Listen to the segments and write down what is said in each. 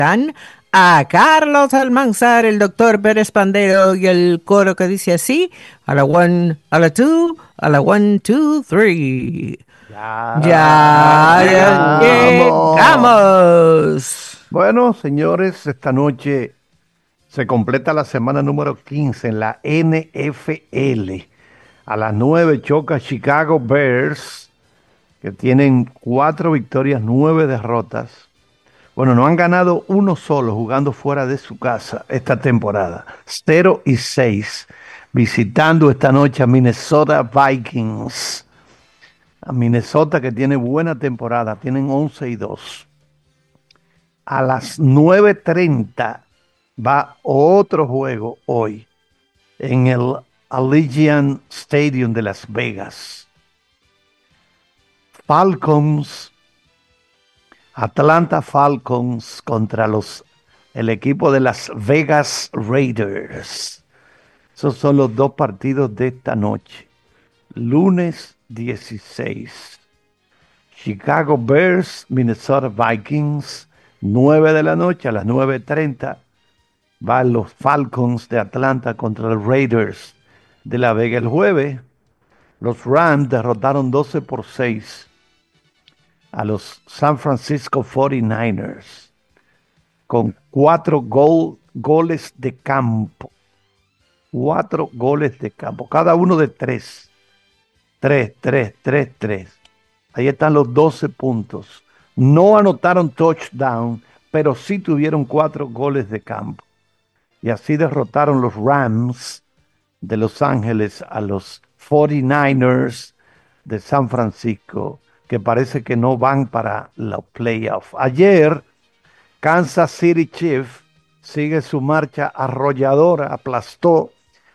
presentan a Carlos Almanzar, el doctor Pérez Pandero y el coro que dice así, a la one, a la two, a la one, two, three. Ya Ya llegamos. llegamos. Bueno, señores, esta noche se completa la semana número 15 en la NFL. A las 9 choca Chicago Bears, que tienen 4 victorias, 9 derrotas. Bueno, no han ganado uno solo jugando fuera de su casa esta temporada. 0-6, visitando esta noche a Minnesota Vikings. A Minnesota, que tiene buena temporada, tienen 11-2. A las 9:30 va otro juego hoy en el Allegiant Stadium de Las Vegas. Falcons, Atlanta Falcons contra el equipo de Las Vegas Raiders. Esos son los dos partidos de esta noche. Lunes 16. Chicago Bears, Minnesota Vikings, 9 de la noche. A las 9:30 van los Falcons de Atlanta contra los Raiders de La Vega. El jueves, los Rams derrotaron 12-6 a los San Francisco 49ers con 4 goles de campo. 4 goles de campo, cada uno de 3. 3, 3, 3, 3. Ahí están los 12 puntos. No anotaron touchdown, pero sí tuvieron 4 goles de campo. Y así derrotaron los Rams de Los Ángeles a los 49ers de San Francisco, que parece que no van para los playoffs. Ayer, Kansas City Chiefs sigue su marcha arrolladora, aplastó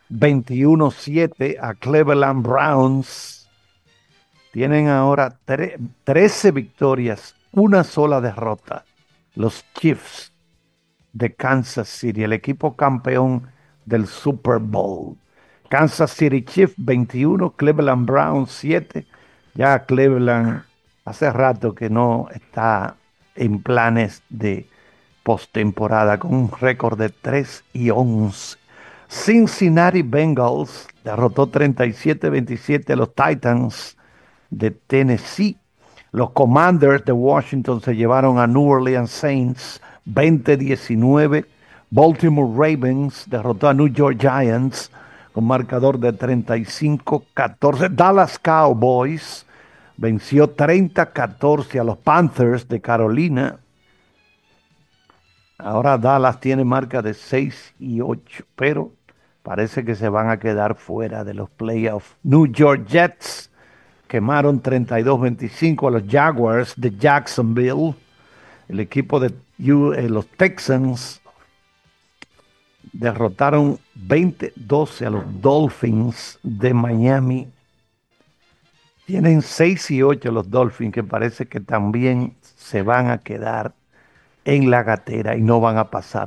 21-7 a Cleveland Browns. Tienen ahora 13 victorias, una sola derrota. Los Chiefs de Kansas City, el equipo campeón del Super Bowl. Kansas City Chiefs 21, Cleveland Browns 7. Ya Cleveland hace rato que no está en planes de postemporada con un récord de 3-11. Cincinnati Bengals derrotó 37-27 a los Titans de Tennessee. Los Commanders de Washington se llevaron a New Orleans Saints 20-19. Baltimore Ravens derrotó a New York Giants con marcador de 35-14. Dallas Cowboys venció 30-14 a los Panthers de Carolina. Ahora Dallas tiene marca de 6-8, pero parece que se van a quedar fuera de los playoffs. New York Jets quemaron 32-25 a los Jaguars de Jacksonville. El equipo de los Texans derrotaron 20-12 a los Dolphins de Miami. Tienen 6-8 los Dolphins, que parece que también se van a quedar en la gatera y no van a pasar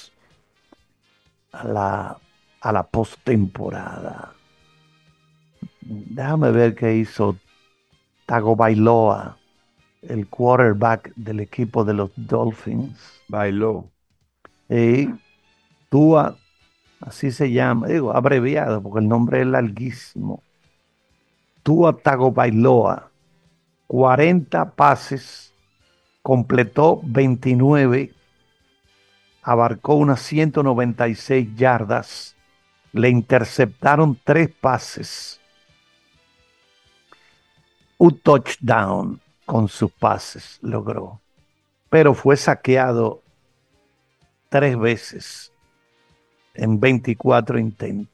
a la postemporada. Déjame ver qué hizo Tagovailoa, el quarterback del equipo de los Dolphins. Bailó. Y Tua, así se llama, digo, abreviado, porque el nombre es larguísimo. Tua Tagovailoa, 40 pases, completó 29, abarcó unas 196 yardas, le interceptaron 3 pases, un touchdown con sus pases logró, pero fue saqueado 3 veces en 24 intentos.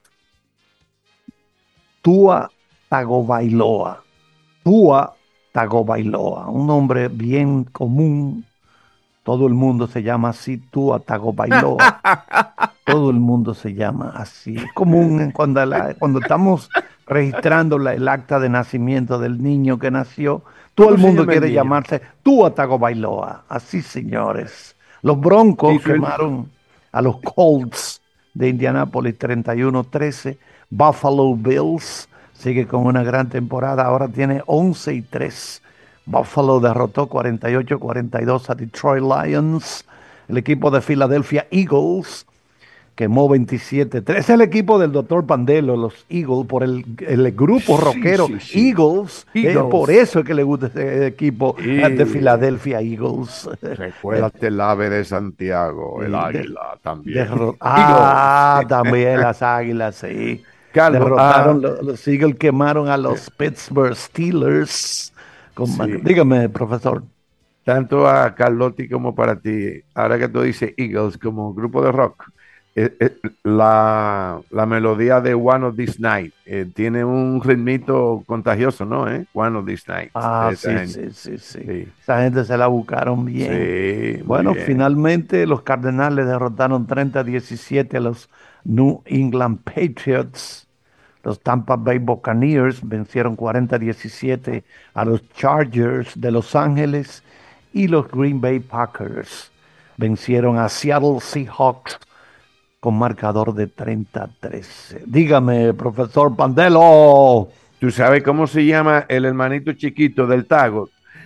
Tua Tagovailoa, Tua Tagovailoa, un nombre bien común. Todo el mundo se llama así, Tua Tagovailoa. Todo el mundo se llama así. Es común cuando estamos registrando el acta de nacimiento del niño que nació. Todo el ¿Cómo se mundo llama el quiere niño? llamarse Tua Tagovailoa. Así, señores. Los Y Broncos su- quemaron a los Colts de Indianápolis 31-13. Buffalo Bills sigue con una gran temporada. Ahora tiene 11-3. Buffalo derrotó 48-42 a Detroit Lions. El equipo de Philadelphia Eagles quemó 27-3. Es el equipo del doctor Pandelo, los Eagles, por el grupo Sí, rockero sí, sí. Eagles. Por Eagles. eso es que le gusta ese equipo de Y Philadelphia Eagles. recuérdate el ave de Santiago, el Y águila también. Eagles. también las Águilas, sí. Carlos, Derrotaron, los Eagles quemaron a eh, los Pittsburgh Steelers. sí. Dígame, profesor. Tanto a Carlotti como para ti, ahora que tú dices Eagles como grupo de rock, la melodía de One of This Night tiene un ritmito contagioso, ¿no? One of This Night. Esa Sí, gente. sí, sí, sí. Sí, Esa gente se la buscaron bien. sí, muy Bueno, bien. finalmente los Cardenales derrotaron 30-17 a los New England Patriots. Los Tampa Bay Buccaneers vencieron 40-17 a los Chargers de Los Ángeles y los Green Bay Packers vencieron a Seattle Seahawks con marcador de 30-13. Dígame, profesor Pandelo. ¿Tú sabes cómo se llama el hermanito chiquito del Tago?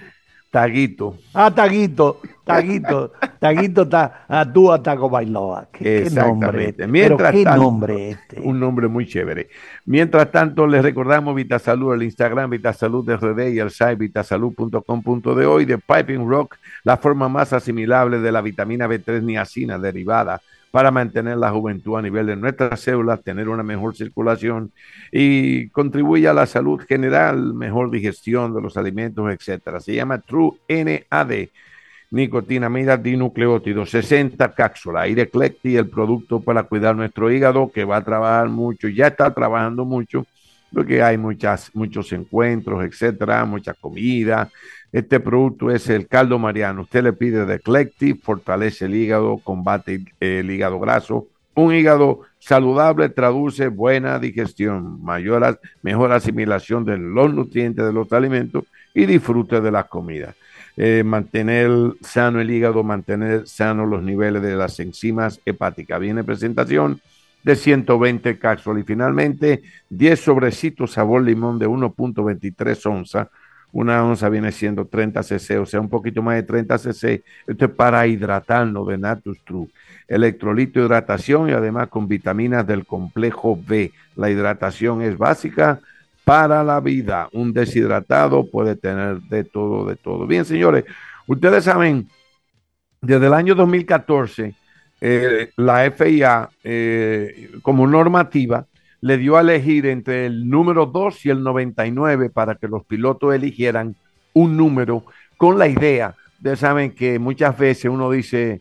Taguito. Taguito, Taguito, Taguito, Tua Tago Bailoa. ¿Qué nombre Exactamente. este? Pero Mientras qué tanto, nombre este. un nombre muy chévere. Mientras tanto, les recordamos Vitasalud, el Instagram Vitasalud RD y el site vitasalud.com.de y de Piping Rock, la forma más asimilable de la vitamina B3 niacina derivada para mantener la juventud a nivel de nuestras células, tener una mejor circulación y contribuye a la salud general, mejor digestión de los alimentos, etcétera. Se llama True NAD, nicotinamida dinucleótidos, 60 cápsulas, Aire Clecti, el producto para cuidar nuestro hígado, que va a trabajar mucho, ya está trabajando mucho, porque hay muchos encuentros, etcétera, mucha comida. Este producto es el caldo mariano. Usted le pide de Clecti, fortalece el hígado, combate el hígado graso. Un hígado saludable traduce buena digestión, mejor asimilación de los nutrientes de los alimentos y disfrute de las comidas. Mantener sano el hígado, mantener sanos los niveles de las enzimas hepáticas. Viene presentación de 120 cápsulas y finalmente 10 sobrecitos sabor limón de 1.23 onzas. Una onza viene siendo 30 cc, o sea, un poquito más de 30 cc. Esto es para hidratarnos de Natus True. Electrolito, hidratación y además con vitaminas del complejo B. La hidratación es básica para la vida. Un deshidratado puede tener de todo, de todo. Bien, señores, ustedes saben, desde el año 2014, la FIA, como normativa, le dio a elegir entre el número 2 y el 99 para que los pilotos eligieran un número con la idea. Ustedes saben que muchas veces uno dice,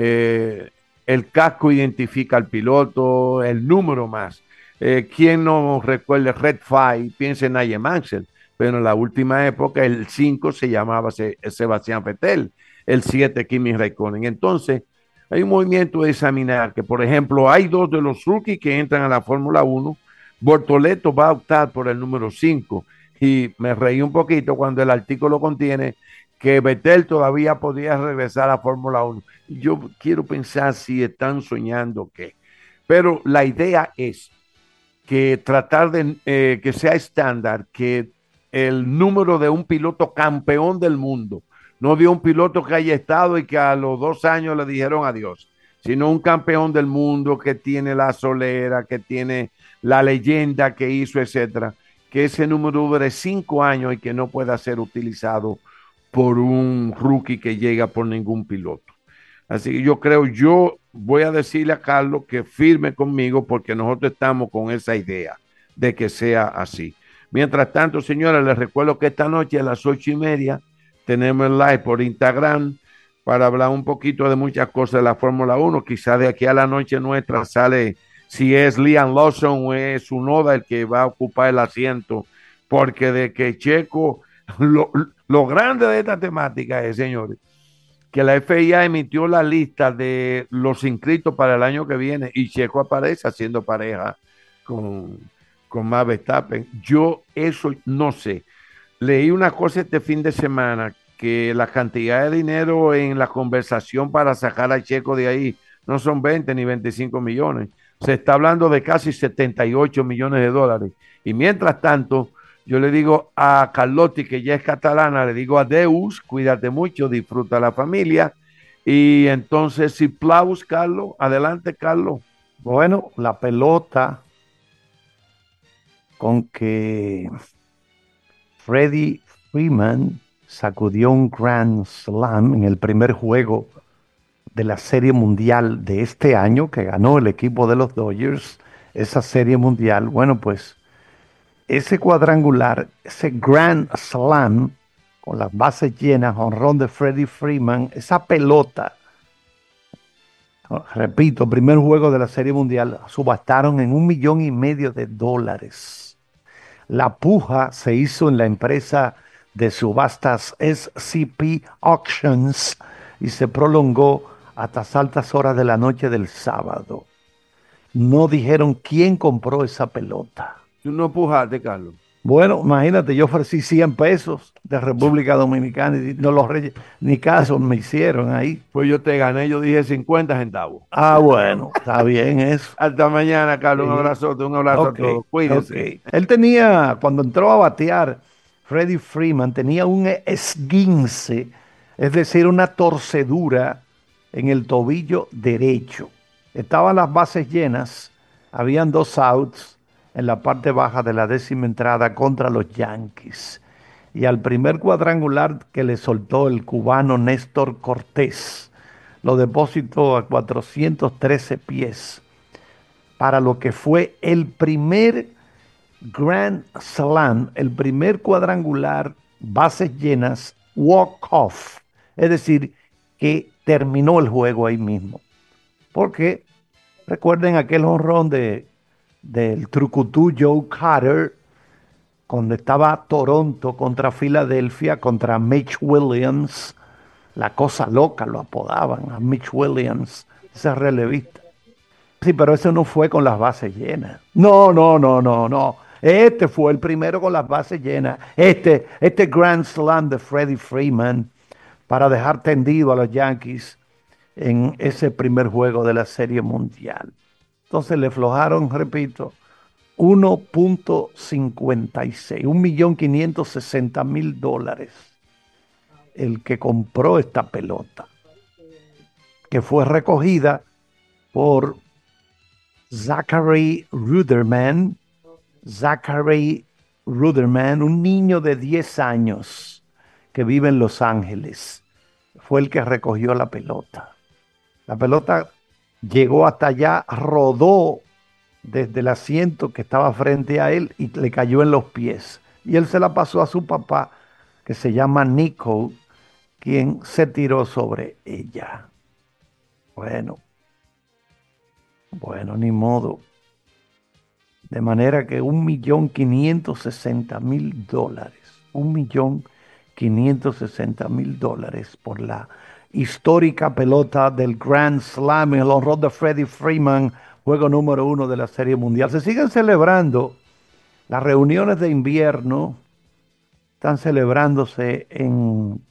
el casco identifica al piloto, el número más. ¿Quién no recuerda Red 5? Piensa en Nigel Mansell, pero en la última época el 5 se llamaba Sebastián Vettel, el 7 Kimi Raikkonen. Entonces, hay un movimiento de examinar que, por ejemplo, hay dos de los rookies que entran a la Fórmula 1. Bortoleto va a optar por el número 5 y me reí un poquito cuando el artículo contiene que Vettel todavía podía regresar a la Fórmula 1. Yo quiero pensar si están soñando qué. Pero la idea es que tratar de que sea estándar, que el número de un piloto campeón del mundo, no de un piloto que haya estado y que a los 2 años le dijeron adiós, sino un campeón del mundo que tiene la solera, que tiene la leyenda que hizo, etcétera, que ese número dure 5 años y que no pueda ser utilizado por un rookie que llega por ningún piloto. Así que yo voy a decirle a Carlos que firme conmigo porque nosotros estamos con esa idea de que sea así. Mientras tanto, señores, les recuerdo que esta noche a las 8:30 tenemos el live por Instagram para hablar un poquito de muchas cosas de la Fórmula 1. Quizá de aquí a la noche nuestra sale si es Liam Lawson o es Tsunoda el que va a ocupar el asiento, porque de que Checo, lo grande de esta temática es, señores, que la FIA emitió la lista de los inscritos para el año que viene y Checo aparece haciendo pareja con, con Max Verstappen. Yo eso no sé. Leí una cosa este fin de semana, que la cantidad de dinero en la conversación para sacar a Checo de ahí no son 20 ni 25 millones. Se está hablando de casi 78 millones de dólares. Y mientras tanto, yo le digo a Carlotti, que ya es catalana, le digo adeus, cuídate mucho, disfruta la familia Y entonces, si Plaus, Carlos, adelante, Carlos. Bueno, la pelota con que Freddie Freeman sacudió un Grand Slam en el primer juego de la Serie Mundial de este año, que ganó el equipo de los Dodgers, esa Serie Mundial. Bueno, pues ese cuadrangular, ese Grand Slam, con las bases llenas, jonrón de Freddie Freeman, esa pelota, repito, primer juego de la Serie Mundial, subastaron en $1,500,000. La puja se hizo en la empresa de subastas SCP Auctions y se prolongó hasta altas horas de la noche del sábado. No dijeron quién compró esa pelota. Tú no pujaste, Carlos. Bueno, imagínate, yo ofrecí 100 pesos de República Dominicana y no los ni caso me hicieron ahí. Pues yo te gané, yo dije 50 centavos. Ah, bueno, está bien eso. Hasta mañana, Carlos. Sí. Un abrazote, un abrazo a todos. Cuídense. Él tenía, cuando entró a batear, Freddie Freeman tenía un esguince, es decir, una torcedura en el tobillo derecho. Estaban las bases llenas, habían 2 outs en la parte baja de la 10ª entrada contra los Yankees. Y al primer cuadrangular que le soltó el cubano Néstor Cortés, lo depositó a 413 pies para lo que fue el primer Grand Slam, el primer cuadrangular, bases llenas, walk-off. Es decir, que terminó el juego ahí mismo. Porque recuerden aquel jonrón del trucutú Joe Carter, cuando estaba Toronto contra Filadelfia, contra Mitch Williams, la cosa loca lo apodaban a Mitch Williams, ese relevista. Sí, pero ese no fue con las bases llenas. No, no, no, no, no. Este fue el primero con las bases llenas. Este Grand Slam de Freddie Freeman para dejar tendido a los Yankees en ese primer juego de la Serie Mundial. Entonces le flojaron, repito, 1.56, $1,560,000 el que compró esta pelota, que fue recogida por Zachary Ruderman, un niño de 10 años que vive en Los Ángeles. Fue el que recogió la pelota. La pelota llegó hasta allá, rodó desde el asiento que estaba frente a él y le cayó en los pies. Y él se la pasó a su papá, que se llama Nico, quien se tiró sobre ella. Bueno, ni modo. De manera que $1,560,000, $1,560,000 por la histórica pelota del Grand Slam, el honor de Freddie Freeman, juego número 1 de la Serie Mundial. Se siguen celebrando las reuniones de invierno, están celebrándose en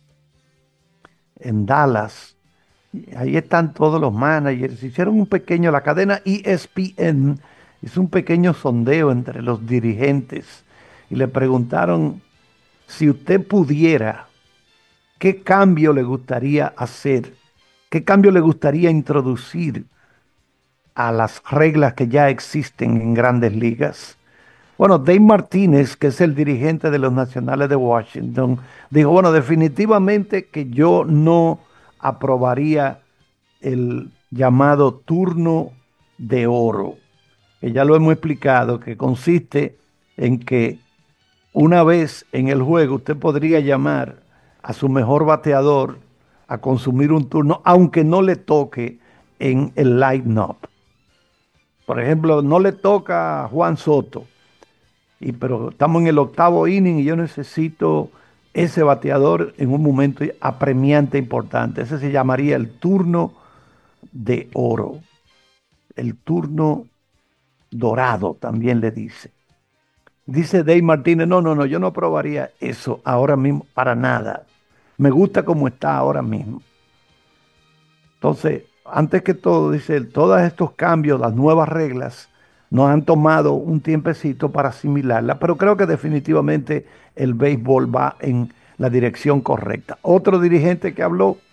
Dallas. Ahí están todos los managers. Hicieron la cadena ESPN hizo un pequeño sondeo entre los dirigentes y le preguntaron si usted pudiera, ¿qué cambio le gustaría hacer? ¿Qué cambio le gustaría introducir a las reglas que ya existen en Grandes Ligas? Bueno, Dave Martínez, que es el dirigente de los Nacionales de Washington, dijo, bueno, definitivamente que yo no aprobaría el llamado turno de oro, que ya lo hemos explicado, que consiste en que una vez en el juego usted podría llamar a su mejor bateador a consumir un turno, aunque no le toque en el line-up. Por ejemplo, no le toca a Juan Soto, pero estamos en el 8º inning y yo necesito ese bateador en un momento apremiante importante. Ese se llamaría el turno de oro. El turno dorado también le dice. Dice Dave Martínez, no, yo no aprobaría eso ahora mismo para nada. Me gusta como está ahora mismo. Entonces, antes que todo, dice, todos estos cambios, las nuevas reglas, nos han tomado un tiempecito para asimilarla, pero creo que definitivamente el béisbol va en la dirección correcta. Otro dirigente que habló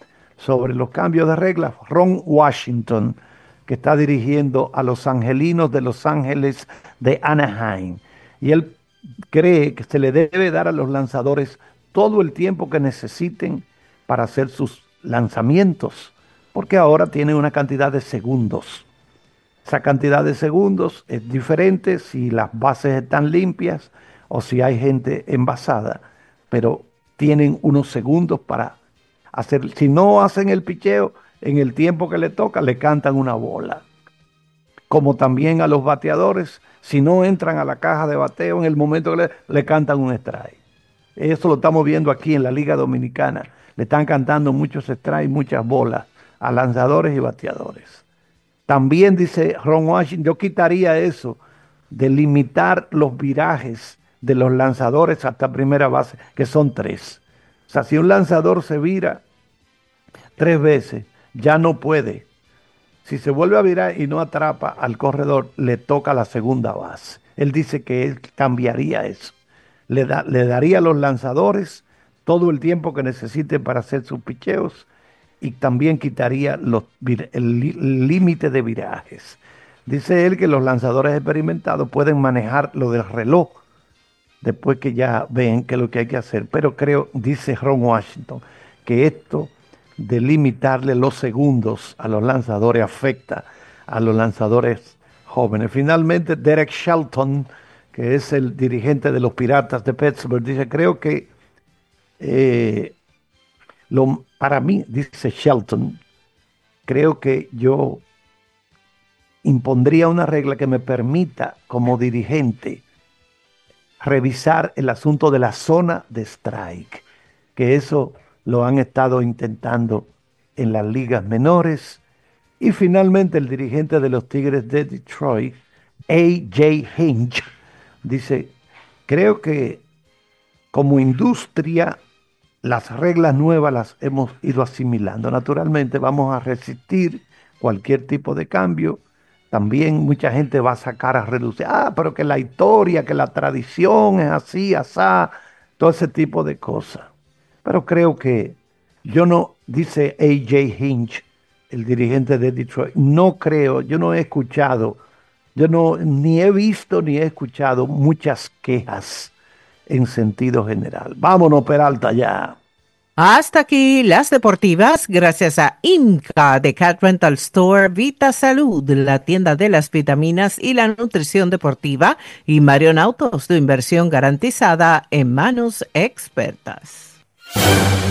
sobre los cambios de reglas, Ron Washington, que está dirigiendo a los Angelinos de Los Ángeles de Anaheim. Y él cree que se le debe dar a los lanzadores todo el tiempo que necesiten para hacer sus lanzamientos, porque ahora tienen una cantidad de segundos. Esa cantidad de segundos es diferente si las bases están limpias o si hay gente envasada, pero tienen unos segundos para hacer. Si no hacen el picheo en el tiempo que le toca, le cantan una bola. Como también a los bateadores, si no entran a la caja de bateo en el momento que le cantan un strike. Eso lo estamos viendo aquí en la Liga Dominicana. Le están cantando muchos strikes, muchas bolas a lanzadores y bateadores. También dice Ron Washington, yo quitaría eso de limitar los virajes de los lanzadores hasta primera base, que son 3. O sea, si un lanzador se vira 3 veces, ya no puede. Si se vuelve a virar y no atrapa al corredor, le toca la segunda base. Él dice que él cambiaría eso. Le daría a los lanzadores todo el tiempo que necesiten para hacer sus picheos y también quitaría el límite de virajes. Dice él que los lanzadores experimentados pueden manejar lo del reloj después que ya ven qué es lo que hay que hacer. Pero creo, dice Ron Washington, que esto de limitarle los segundos a los lanzadores afecta a los lanzadores jóvenes. Finalmente, Derek Shelton, que es el dirigente de los Piratas de Pittsburgh, dice, creo que para mí, dice Shelton, creo que yo impondría una regla que me permita como dirigente revisar el asunto de la zona de strike, que eso lo han estado intentando en las ligas menores. Y finalmente el dirigente de los Tigres de Detroit, A.J. Hinch, dice, creo que como industria las reglas nuevas las hemos ido asimilando. Naturalmente vamos a resistir cualquier tipo de cambio. También mucha gente va a sacar a reducir, pero que la historia, que la tradición es así, asá, todo ese tipo de cosas. Pero creo que yo no, dice A.J. Hinch, el dirigente de Detroit, no creo, yo no he escuchado, yo no, ni he visto ni he escuchado muchas quejas en sentido general. Vámonos, Peralta, ya. Hasta aquí las deportivas, gracias a Inca de Cat Rental Store, Vita Salud, la tienda de las vitaminas y la nutrición deportiva, y Marion Autos, tu inversión garantizada en manos expertas.